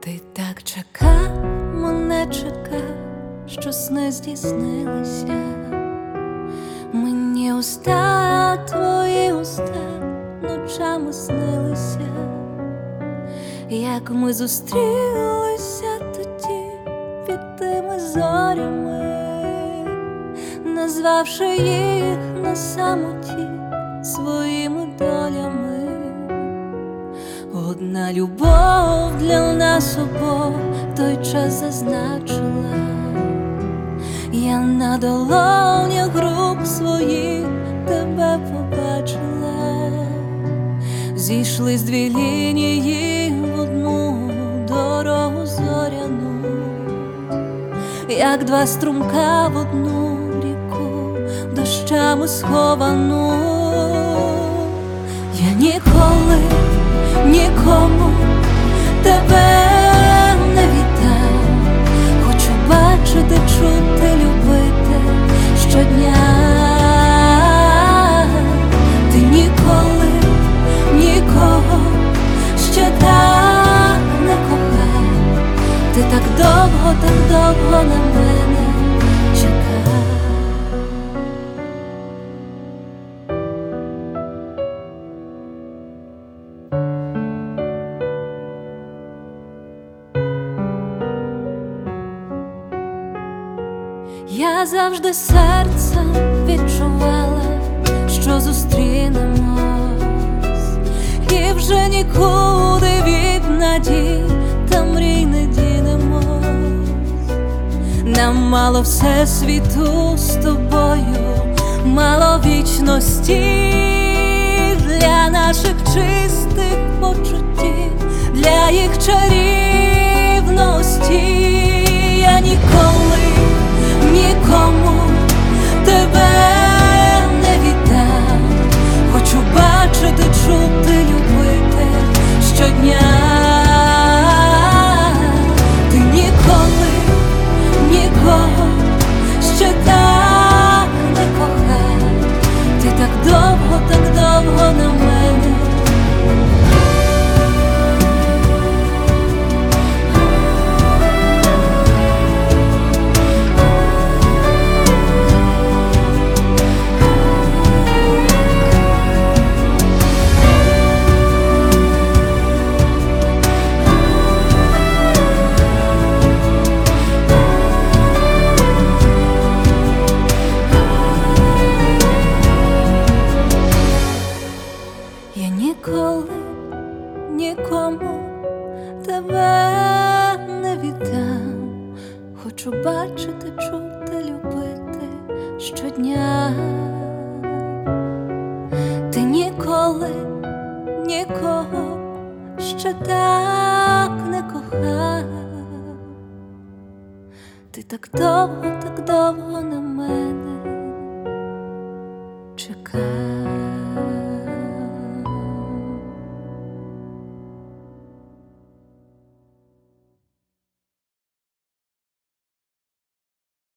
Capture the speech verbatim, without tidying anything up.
Ти так чекав, мене чекав, що сни здійснилися. Мені уста, твої уста ночами снилися, як ми зустрілися тоді під тими зорями, назвавши їх на самоті своїми долями. Одна любов для нас обох той час зазначила. Я на долонях рук своїх тебе побачила. Зійшлись дві лінії в одну дорогу зоряну, як два струмка в одну ріку дощами сховану. Я ніколи нікому тебе не віддам. Хочу бачити, чути, любити щодня. Ти ніколи нікого ще так не кохав. Ти так довго, так довго на мене чекав. Я завжди серцем відчувала, що зустрінемось, і вже нікуди від надій та мрій не дінемось. Нам мало всесвіту з тобою, мало вічності для наших чистих почуттів, для їх чарівності. Я ніколи нікому тебе не віддам. Хочу бачити, чути, любити щодня. Ти ніколи нікого ще так не кохав. Ти так довго, так довго на мене. Я ніколи нікому тебе не віддам. Хочу бачити, чути, любити щодня. Ти ніколи нікого ще так не кохав. Ти так довго, так довго на мене